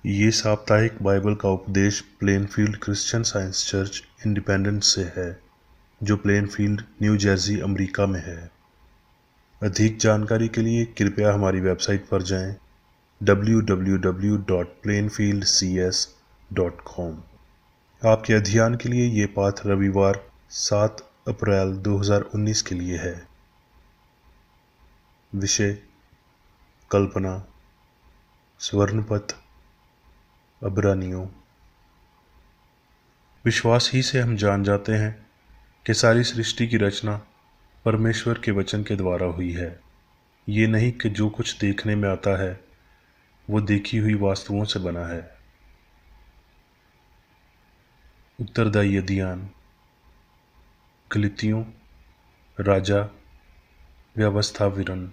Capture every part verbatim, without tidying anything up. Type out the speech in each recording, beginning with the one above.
ये साप्ताहिक बाइबल का उपदेश Plainfield Christian Science church Independence से है, जो प्लेनफील्ड, न्यू जर्सी, अमेरिका में है। अधिक जानकारी के लिए कृपया हमारी वेबसाइट पर जाएं W W W dot Plainfield C S dot com. आपके अध्ययन के लिए ये पाठ रविवार सात अप्रैल दो हज़ार उन्नीस के लिए है। विषय: कल्पना, स्वर्णपथ, अब्रानियों। विश्वास ही से हम जान जाते हैं कि सारी सृष्टि की रचना परमेश्वर के वचन के द्वारा हुई है। ये नहीं कि जो कुछ देखने में आता है वो देखी हुई वास्तुओं से बना है। उत्तरदायी अध्ययन: गलातियों, राजा, व्यवस्था विवरण।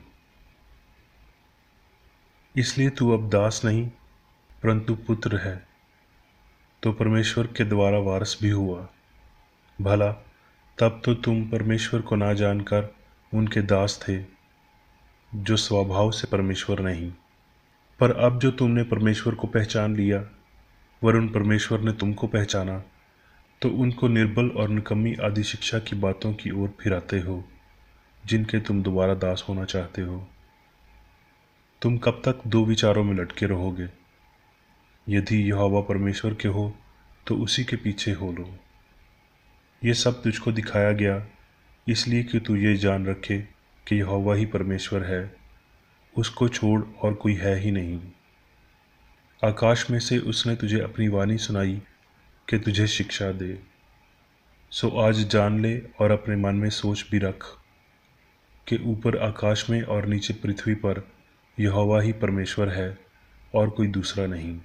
इसलिए तू अब दास नहीं परंतु पुत्र है, तो परमेश्वर के द्वारा वारिस भी हुआ। भला तब तो तुम परमेश्वर को ना जानकर उनके दास थे, जो स्वभाव से परमेश्वर नहीं। पर अब जो तुमने परमेश्वर को पहचान लिया, वरन परमेश्वर ने तुमको पहचाना, तो उनको निर्बल और निकम्मी आदि शिक्षा की बातों की ओर फिराते हो, जिनके तुम दोबारा दास होना चाहते हो। तुम कब तक दो विचारों में लटके रहोगे? यदि यहोवा परमेश्वर के हो तो उसी के पीछे हो लो। ये सब तुझको दिखाया गया इसलिए कि तू ये जान रखे कि यहोवा ही परमेश्वर है, उसको छोड़ और कोई है ही नहीं। आकाश में से उसने तुझे अपनी वाणी सुनाई कि तुझे शिक्षा दे। सो आज जान ले और अपने मन में सोच भी रख कि ऊपर आकाश में और नीचे पृथ्वी पर यहोवा ही परमेश्वर है और कोई दूसरा नहीं।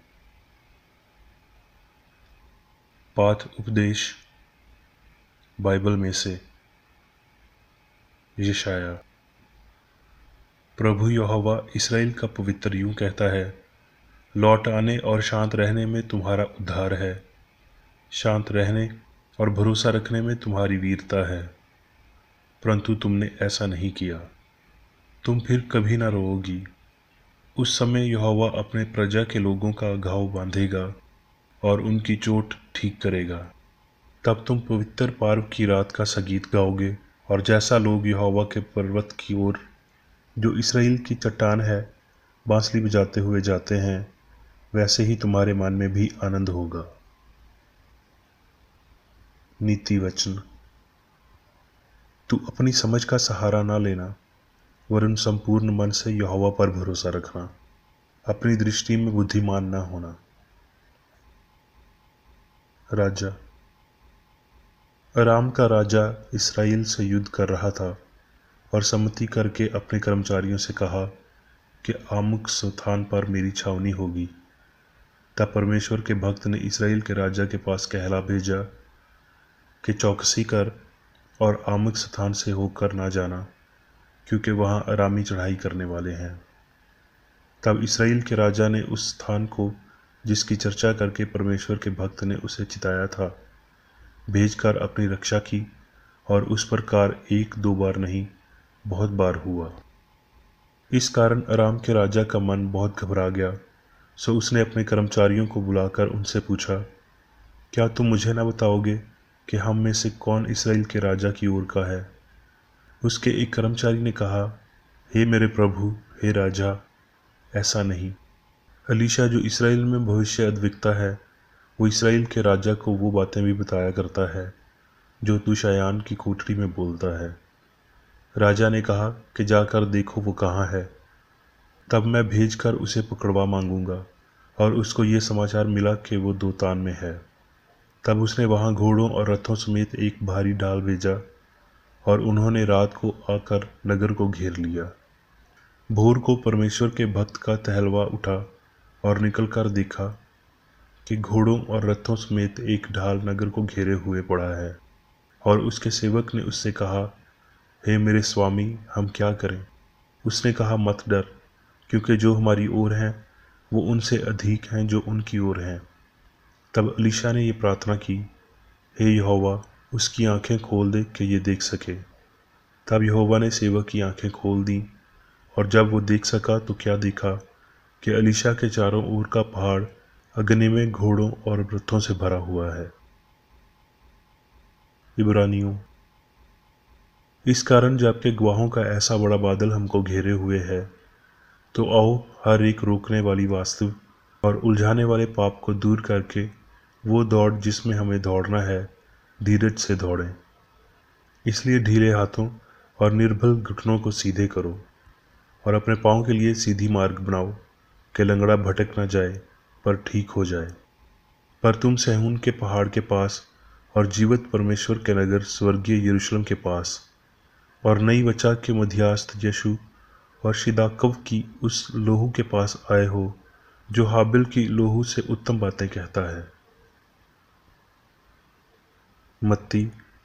पाठ उपदेश बाइबल में से यशाया। प्रभु यहोवा इस्राएल का पवित्र यूं कहता है, लौट आने और शांत रहने में तुम्हारा उद्धार है। शांत रहने और भरोसा रखने में तुम्हारी वीरता है, परंतु तुमने ऐसा नहीं किया। तुम फिर कभी ना रोओगी। उस समय यहोवा अपने प्रजा के लोगों का घाव बांधेगा और उनकी चोट ठीक करेगा। तब तुम पवित्र पर्व की रात का संगीत गाओगे, और जैसा लोग यहोवा के पर्वत की ओर, जो इसराइल की चट्टान है, बांसुरी बजाते हुए जाते हैं, वैसे ही तुम्हारे मन में भी आनंद होगा। नीति वचन: तू अपनी समझ का सहारा ना लेना, वरन संपूर्ण मन से यहोवा पर भरोसा रखना। अपनी दृष्टि में बुद्धिमान ना होना। राजा। अराम का राजा इसराइल से युद्ध कर रहा था और सम्मति करके अपने कर्मचारियों से कहा कि आमुक स्थान पर मेरी छावनी होगी। तब परमेश्वर के भक्त ने इसराइल के राजा के पास कहला भेजा कि चौकसी कर और आमुक स्थान से होकर ना जाना, क्योंकि वहाँ अरामी चढ़ाई करने वाले हैं। तब इसराइल के राजा ने उस स्थान को, जिसकी चर्चा करके परमेश्वर के भक्त ने उसे चिताया था, भेजकर अपनी रक्षा की, और उस प्रकार एक दो बार नहीं, बहुत बार हुआ। इस कारण अराम के राजा का मन बहुत घबरा गया। सो उसने अपने कर्मचारियों को बुलाकर उनसे पूछा, क्या तुम मुझे न बताओगे कि हम में से कौन इसराइल के राजा की ओर का है? उसके एक कर्मचारी ने कहा, हे मेरे प्रभु, हे राजा, ऐसा नहीं। अलीशा जो इसराइल में भविष्य अद्विकता है, वो इसराइल के राजा को वो बातें भी बताया करता है जो तू शायान की कोठरी में बोलता है। राजा ने कहा कि जाकर देखो वो कहाँ है, तब मैं भेजकर उसे पकड़वा मांगूंगा। और उसको ये समाचार मिला कि वो दोतान में है। तब उसने वहाँ घोड़ों और रथों समेत एक भारी ढाल भेजा, और उन्होंने रात को आकर नगर को घेर लिया। भोर को परमेश्वर के भक्त का टहलवा उठा और निकलकर देखा कि घोड़ों और रथों समेत एक ढाल नगर को घेरे हुए पड़ा है। और उसके सेवक ने उससे कहा, हे मेरे स्वामी, हम क्या करें? उसने कहा, मत डर, क्योंकि जो हमारी ओर हैं वो उनसे अधिक हैं जो उनकी ओर हैं। तब अलीशा ने ये प्रार्थना की, हे यहोवा, उसकी आंखें खोल दे कि ये देख सके। तब यहोवा ने सेवक की आंखें खोल दी, और जब वो देख सका तो क्या देखा कि अलीशा के चारों ओर का पहाड़ अगने में घोड़ों और रथों से भरा हुआ है। इब्रानियों, इस कारण जब के गवाहों का ऐसा बड़ा बादल हमको घेरे हुए है, तो आओ हर एक रोकने वाली वास्तु और उलझाने वाले पाप को दूर करके वो दौड़ जिसमें हमें दौड़ना है, धीरज से दौड़ें। इसलिए ढीले हाथों और निर्बल घुटनों को सीधे करो और अपने पाँव के लिए सीधी मार्ग बनाओ कि लंगड़ा भटक न जाए पर ठीक हो जाए। पर तुम सहून के पहाड़ के पास और जीवित परमेश्वर के नगर स्वर्गीय यरूशलेम के पास और नई वचा के मध्यस्थ यीशु और शिदाकव की उस लोहू के पास आए हो जो हाबिल की लोहू से उत्तम बातें कहता है। मत्ती,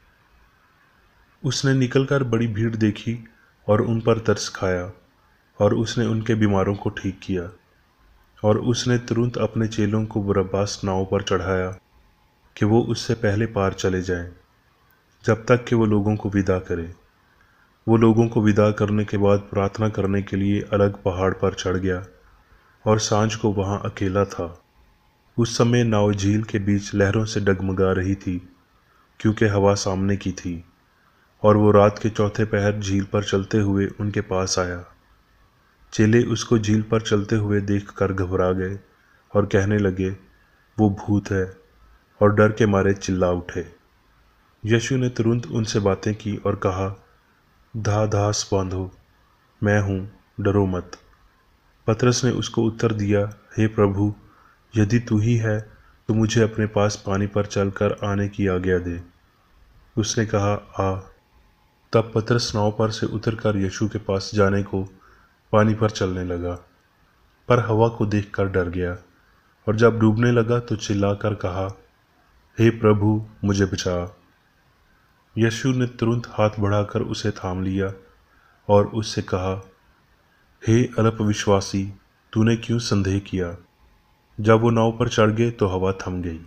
उसने निकलकर बड़ी भीड़ देखी और उन पर तरस खाया और उसने उनके बीमारों को ठीक किया। और उसने तुरंत अपने चेलों को बरब्बास नाव पर चढ़ाया कि वो उससे पहले पार चले जाएं, जब तक कि वो लोगों को विदा करे। वो लोगों को विदा करने के बाद प्रार्थना करने के लिए अलग पहाड़ पर चढ़ गया और सांझ को वहां अकेला था। उस समय नाव झील के बीच लहरों से डगमगा रही थी, क्योंकि हवा सामने की थी। और वो रात के चौथे पहर झील पर चलते हुए उनके पास आया। चेले उसको झील पर चलते हुए देखकर घबरा गए और कहने लगे, वो भूत है, और डर के मारे चिल्ला उठे। यीशु ने तुरंत उनसे बातें की और कहा, धा धास बांधो, मैं हूँ, डरो मत। पतरस ने उसको उत्तर दिया, हे प्रभु, यदि तू ही है तो मुझे अपने पास पानी पर चलकर आने की आज्ञा दे। उसने कहा, आ। तब पतरस नाव पर से उतरकर यीशु के पास जाने को पानी पर चलने लगा, पर हवा को देखकर डर गया और जब डूबने लगा तो चिल्लाकर कहा, हे प्रभु, मुझे बचा। यीशु ने तुरंत हाथ बढ़ाकर उसे थाम लिया और उससे कहा, हे अल्पविश्वासी, तूने क्यों संदेह किया। जब वो नाव पर चढ़ गए तो हवा थम गई।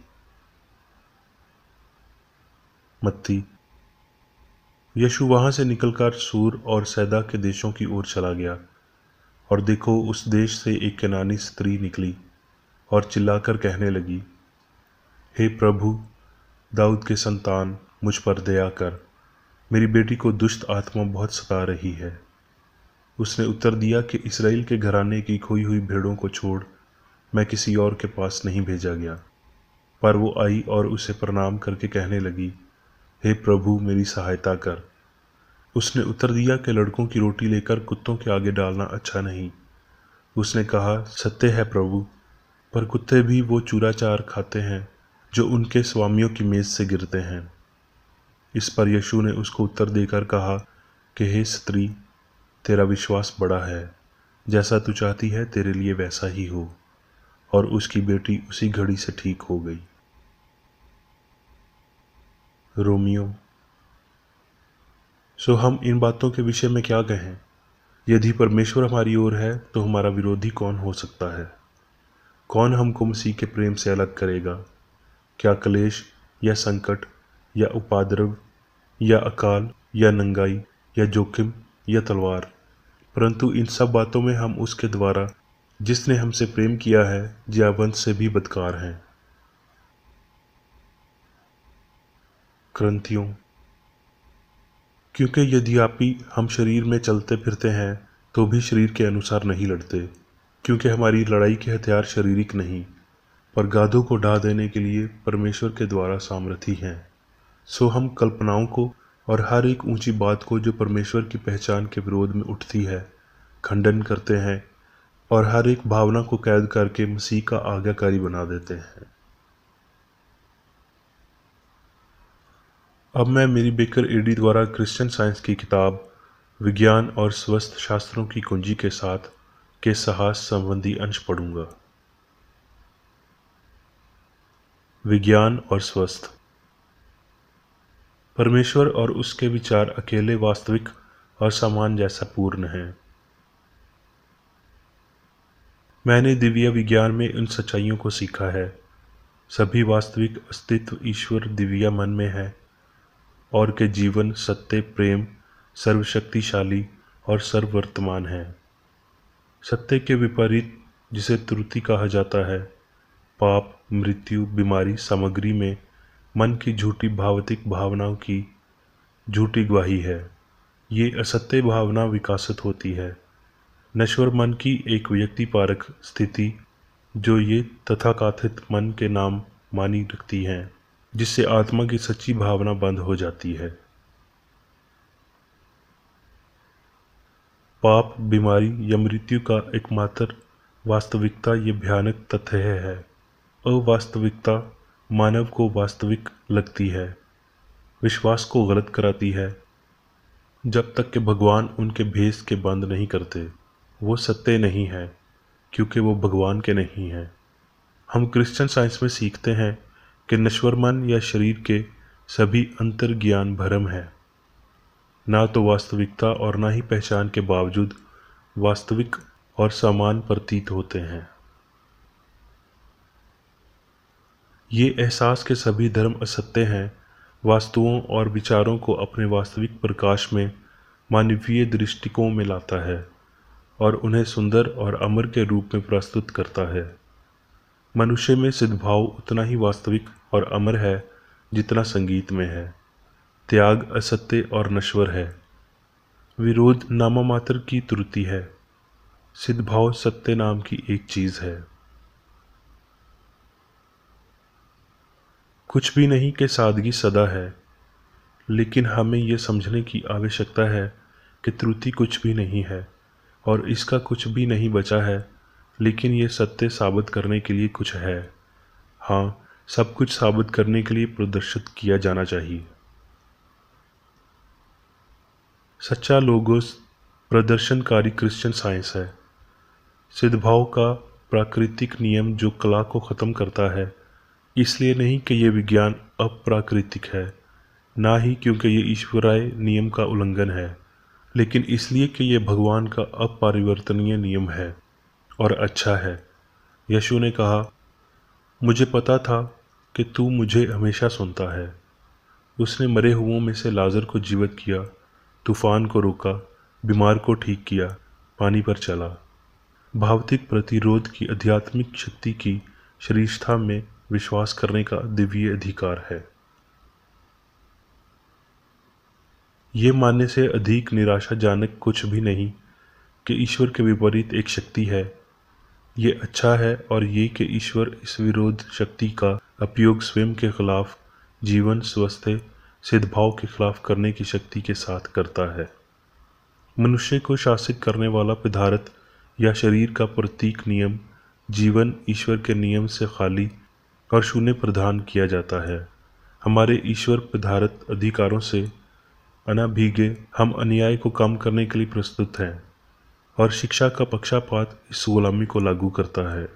मत्ती, यीशु वहां से निकलकर सूर और सैदा के देशों की ओर चला गया। और देखो, उस देश से एक कनानी स्त्री निकली और चिल्लाकर कहने लगी, हे प्रभु, दाऊद के संतान, मुझ पर दया कर, मेरी बेटी को दुष्ट आत्मा बहुत सता रही है। उसने उत्तर दिया कि इस्राएल के घराने की खोई हुई भेड़ों को छोड़ मैं किसी और के पास नहीं भेजा गया। पर वो आई और उसे प्रणाम करके कहने लगी, हे प्रभु, मेरी सहायता कर। उसने उत्तर दिया कि लड़कों की रोटी लेकर कुत्तों के आगे डालना अच्छा नहीं। उसने कहा, सत्य है प्रभु, पर कुत्ते भी वो चूराचार खाते हैं जो उनके स्वामियों की मेज से गिरते हैं। इस पर यीशु ने उसको उत्तर देकर कहा कि हे स्त्री, तेरा विश्वास बड़ा है, जैसा तू चाहती है तेरे लिए वैसा ही हो। और उसकी बेटी उसी घड़ी से ठीक हो गई। रोमियो, सो हम इन बातों के विषय में क्या कहें? यदि परमेश्वर हमारी ओर है तो हमारा विरोधी कौन हो सकता है? कौन हमको मसीह के प्रेम से अलग करेगा? क्या क्लेश या संकट या उपद्रव या अकाल या नंगाई या जोखिम या तलवार? परंतु इन सब बातों में हम उसके द्वारा जिसने हमसे प्रेम किया है ज्यावंत से भी बदकार हैं। क्रंथियों, क्योंकि यद्यपि हम शरीर में चलते फिरते हैं तो भी शरीर के अनुसार नहीं लड़ते, क्योंकि हमारी लड़ाई के हथियार शारीरिक नहीं पर गाधों को ढा देने के लिए परमेश्वर के द्वारा सामर्थी हैं। सो हम कल्पनाओं को और हर एक ऊंची बात को जो परमेश्वर की पहचान के विरोध में उठती है खंडन करते हैं और हर एक भावना को कैद करके मसीह का आज्ञाकारी बना देते हैं। अब मैं मेरी बेकर एडी द्वारा क्रिश्चियन साइंस की किताब विज्ञान और स्वस्थ शास्त्रों की कुंजी के साथ के साहस संबंधी अंश पढ़ूंगा। विज्ञान और स्वस्थ। परमेश्वर और उसके विचार अकेले वास्तविक और समान जैसा पूर्ण है। मैंने दिव्य विज्ञान में उन सच्चाइयों को सीखा है। सभी वास्तविक अस्तित्व ईश्वर दिव्य मन में है और के जीवन सत्य, प्रेम, सर्वशक्तिशाली और सर्ववर्तमान है। सत्य के विपरीत जिसे त्रुटि कहा जाता है पाप, मृत्यु, बीमारी, सामग्री में मन की झूठी भावतिक भावनाओं की झूठी गवाही है। ये असत्य भावना विकसित होती है, नश्वर मन की एक व्यक्ति पारक स्थिति जो ये तथाकथित मन के नाम मानी रखती हैं, जिससे आत्मा की सच्ची भावना बंद हो जाती है। पाप, बीमारी या मृत्यु का एकमात्र वास्तविकता ये भयानक तथ्य है। अवास्तविकता मानव को वास्तविक लगती है, विश्वास को गलत कराती है। जब तक कि भगवान उनके भेष के बंद नहीं करते, वो सत्य नहीं है, क्योंकि वो भगवान के नहीं हैं। हम क्रिश्चियन साइंस में सीखते हैं कि नश्वर मन या शरीर के सभी अंतर्ज्ञान भ्रम है, ना तो वास्तविकता और ना ही पहचान के बावजूद वास्तविक और समान प्रतीत होते हैं। ये एहसास के सभी धर्म असत्य हैं, वास्तुओं और विचारों को अपने वास्तविक प्रकाश में मानवीय दृष्टिकोण में लाता है और उन्हें सुंदर और अमर के रूप में प्रस्तुत करता है। मनुष्य में सद्भाव उतना ही वास्तविक और अमर है जितना संगीत में है। त्याग असत्य और नश्वर है, विरोध नाममात्र की त्रुटि है, सद्भाव सत्य नाम की एक चीज है। कुछ भी नहीं कि सादगी सदा है, लेकिन हमें यह समझने की आवश्यकता है कि त्रुटि कुछ भी नहीं है और इसका कुछ भी नहीं बचा है, लेकिन यह सत्य साबित करने के लिए कुछ है। हाँ, सब कुछ साबित करने के लिए प्रदर्शित किया जाना चाहिए। सच्चा लोगोस प्रदर्शनकारी क्रिश्चियन साइंस है। सद्भाव का प्राकृतिक नियम जो कला को ख़त्म करता है, इसलिए नहीं कि यह विज्ञान अप्राकृतिक है, ना ही क्योंकि यह ईश्वरीय नियम का उल्लंघन है, लेकिन इसलिए कि यह भगवान का अपरिवर्तनीय नियम है और अच्छा है। यीशु ने कहा, मुझे पता था कि तू मुझे हमेशा सुनता है। उसने मरे हुओं में से लाजर को जीवित किया, तूफान को रोका, बीमार को ठीक किया, पानी पर चला। भौतिक प्रतिरोध की आध्यात्मिक शक्ति की श्रेष्ठता में विश्वास करने का दिव्य अधिकार है। ये मानने से अधिक निराशाजनक कुछ भी नहीं कि ईश्वर के विपरीत एक शक्ति है। ये अच्छा है और ये कि ईश्वर इस विरोध शक्ति का उपयोग स्वयं के खिलाफ, जीवन स्वास्थ्य सद्भाव के खिलाफ करने की शक्ति के साथ करता है। मनुष्य को शासित करने वाला पदार्थ या शरीर का प्रतीक नियम जीवन ईश्वर के नियम से खाली और शून्य प्रदान किया जाता है। हमारे ईश्वर पदार्थ अधिकारों से अनाभिज्ञ हम अन्याय को कम करने के लिए प्रस्तुत हैं और शिक्षा का पक्षपात इस गुलामी को लागू करता है।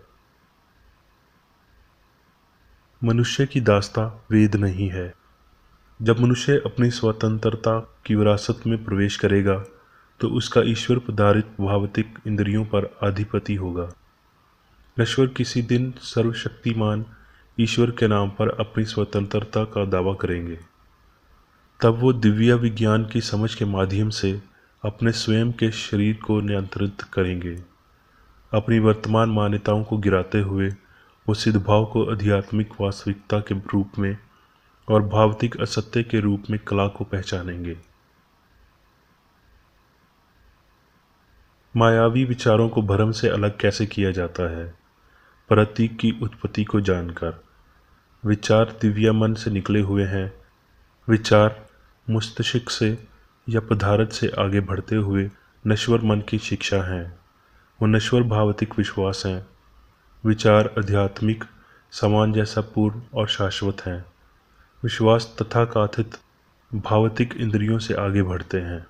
मनुष्य की दास्ता वेद नहीं है। जब मनुष्य अपनी स्वतंत्रता की विरासत में प्रवेश करेगा तो उसका ईश्वर पदार्थ भौतिक इंद्रियों पर आधिपत्य होगा। नश्वर किसी दिन सर्वशक्तिमान ईश्वर के नाम पर अपनी स्वतंत्रता का दावा करेंगे। तब वो दिव्य विज्ञान की समझ के माध्यम से अपने स्वयं के शरीर को नियंत्रित करेंगे। अपनी वर्तमान मान्यताओं को गिराते हुए वो सद्भाव को आध्यात्मिक वास्तविकता के रूप में और भौतिक असत्य के रूप में कला को पहचानेंगे। मायावी विचारों को भ्रम से अलग कैसे किया जाता है? प्रतीक की उत्पत्ति को जानकर। विचार दिव्य मन से निकले हुए हैं। विचार मस्तिष्क से या पदार्थ से आगे बढ़ते हुए नश्वर मन की शिक्षा हैं। वो नश्वर भौतिक विश्वास हैं। विचार आध्यात्मिक समान जैसा पूर्ण और शाश्वत हैं। विश्वास तथाकथित भौतिक इंद्रियों से आगे बढ़ते हैं।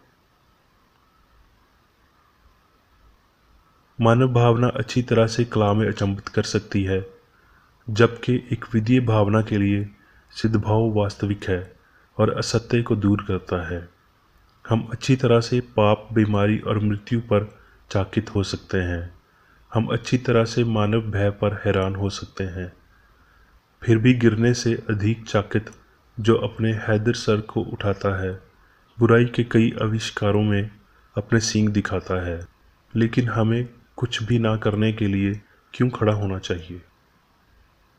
मानव भावना अच्छी तरह से कला में अचंभित कर सकती है, जबकि एक विधीय भावना के लिए सद्भाव वास्तविक है और असत्य को दूर करता है। हम अच्छी तरह से पाप, बीमारी और मृत्यु पर चकित हो सकते हैं। हम अच्छी तरह से मानव भय पर हैरान हो सकते हैं, फिर भी गिरने से अधिक चकित जो अपने हैदर सर को उठाता है, बुराई के कई आविष्कारों में अपने सींग दिखाता है। लेकिन हमें कुछ भी ना करने के लिए क्यों खड़ा होना चाहिए?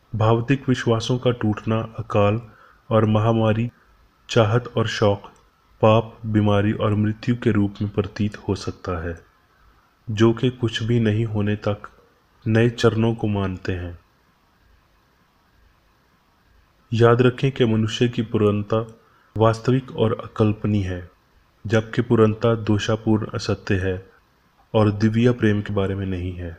भौतिक विश्वासों का टूटना अकाल और महामारी, चाहत और शौक, पाप, बीमारी और मृत्यु के रूप में प्रतीत हो सकता है, जो कि कुछ भी नहीं होने तक नए चरणों को मानते हैं। याद रखें कि मनुष्य की पूर्णता वास्तविक और अकल्पनीय है, जबकि पूर्णता दोषापूर्ण असत्य है और दिव्य प्रेम के बारे में नहीं है।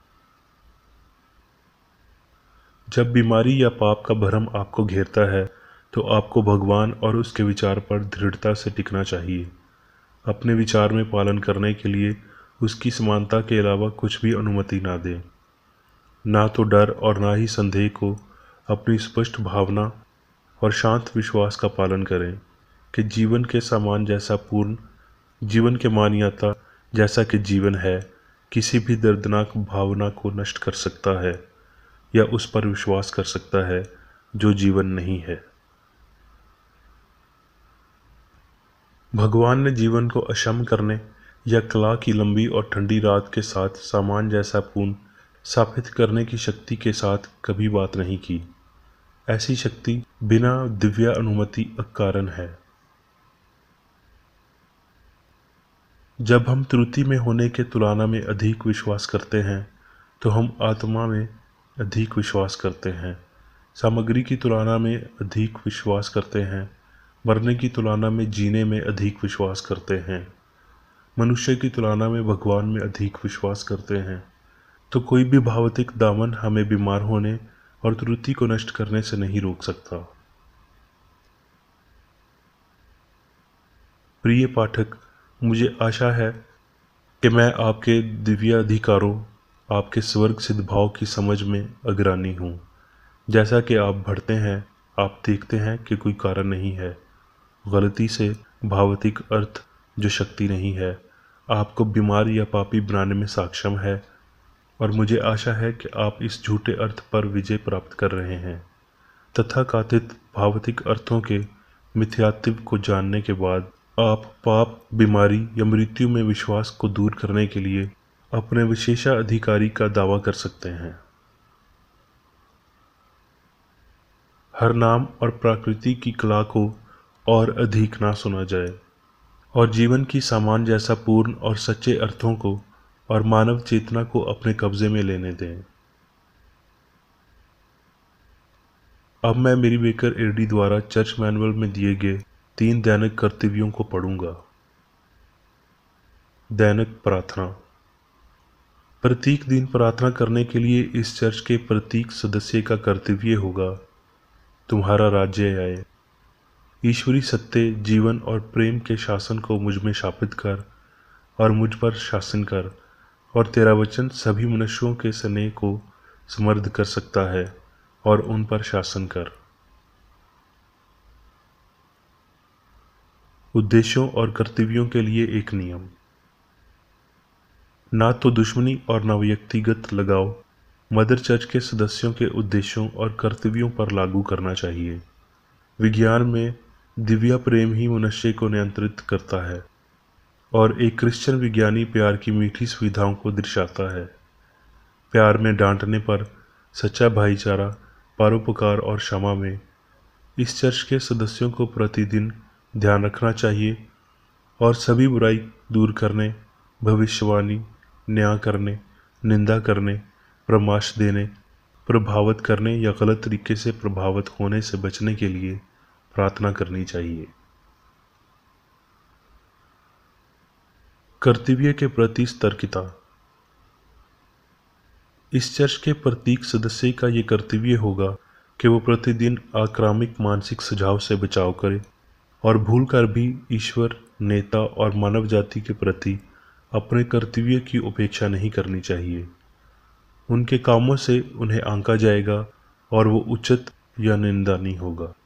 जब बीमारी या पाप का भ्रम आपको घेरता है, तो आपको भगवान और उसके विचार पर दृढ़ता से टिकना चाहिए। अपने विचार में पालन करने के लिए उसकी समानता के अलावा कुछ भी अनुमति ना दें। ना तो डर और ना ही संदेह को अपनी स्पष्ट भावना और शांत विश्वास का पालन करें कि जीवन के सामान जैसा पूर्ण, जीवन के मान्यता जैसा कि जीवन है, किसी भी दर्दनाक भावना को नष्ट कर सकता है या उस पर विश्वास कर सकता है जो जीवन नहीं है। भगवान ने जीवन को अक्षम करने या कला की लंबी और ठंडी रात के साथ सामान जैसा पूर्ण स्थापित करने की शक्ति के साथ कभी बात नहीं की। ऐसी शक्ति बिना दिव्य अनुमति अकारण है। जब हम त्रुटि में होने के तुलना में अधिक विश्वास करते हैं, तो हम आत्मा में अधिक विश्वास करते हैं, सामग्री की तुलना में अधिक विश्वास करते हैं, मरने की तुलना में जीने में अधिक विश्वास करते हैं, मनुष्य की तुलना में भगवान में अधिक विश्वास करते हैं। तो कोई भी भौतिक दामन हमें बीमार होने और त्रुटि को नष्ट करने से नहीं रोक सकता। प्रिय पाठक, मुझे आशा है कि मैं आपके दिव्य अधिकारों, आपके स्वर्ग सिद्ध भाव की समझ में अग्रणी हूँ। जैसा कि आप बढ़ते हैं, आप देखते हैं कि कोई कारण नहीं है। गलती से भौतिक अर्थ, जो शक्ति नहीं है, आपको बीमार या पापी बनाने में सक्षम है, और मुझे आशा है कि आप इस झूठे अर्थ पर विजय प्राप्त कर रहे हैं। तथाकथित भौतिक अर्थों के मिथ्यात्व को जानने के बाद आप पाप, बीमारी या मृत्यु में विश्वास को दूर करने के लिए अपने विशेषाधिकारी का दावा कर सकते हैं। हर नाम और प्रकृति की कला को और अधिक ना सुना जाए, और जीवन की सामान जैसा पूर्ण और सच्चे अर्थों को और मानव चेतना को अपने कब्जे में लेने दें। अब मैं मेरी बेकर एडी द्वारा चर्च मैनुअल में दिए गए तीन दैनिक कर्तव्यों को पढ़ूंगा। दैनिक प्रार्थना। प्रत्येक दिन प्रार्थना करने के लिए इस चर्च के प्रत्येक सदस्य का कर्तव्य होगा, तुम्हारा राज्य आए। ईश्वरी सत्य, जीवन और प्रेम के शासन को मुझ में स्थापित कर और मुझ पर शासन कर, और तेरा वचन सभी मनुष्यों के स्नेह को समृद्ध कर सकता है और उन पर शासन कर। उद्देश्यों और कर्तव्यों के लिए एक नियम। ना तो दुश्मनी और न व्यक्तिगत लगाव मदर चर्च के सदस्यों के उद्देश्यों और कर्तव्यों पर लागू करना चाहिए। विज्ञान में दिव्य प्रेम ही मनुष्य को नियंत्रित करता है, और एक क्रिश्चियन विज्ञानी प्यार की मीठी सुविधाओं को दर्शाता है। प्यार में डांटने पर, सच्चा भाईचारा, परोपकार और क्षमा में इस चर्च के सदस्यों को प्रतिदिन ध्यान रखना चाहिए, और सभी बुराई दूर करने, भविष्यवाणी, न्याय करने, निंदा करने, परामर्श देने, प्रभावित करने या गलत तरीके से प्रभावित होने से बचने के लिए प्रार्थना करनी चाहिए। कर्तव्य के प्रति सतर्कता। इस चर्च के प्रत्येक सदस्य का ये कर्तव्य होगा कि वो प्रतिदिन आक्रामक मानसिक सुझाव से बचाव करे और भूल कर भी ईश्वर, नेता और मानव जाति के प्रति अपने कर्तव्य की उपेक्षा नहीं करनी चाहिए। उनके कामों से उन्हें आंका जाएगा और वो उचित या निंदनीय होगा।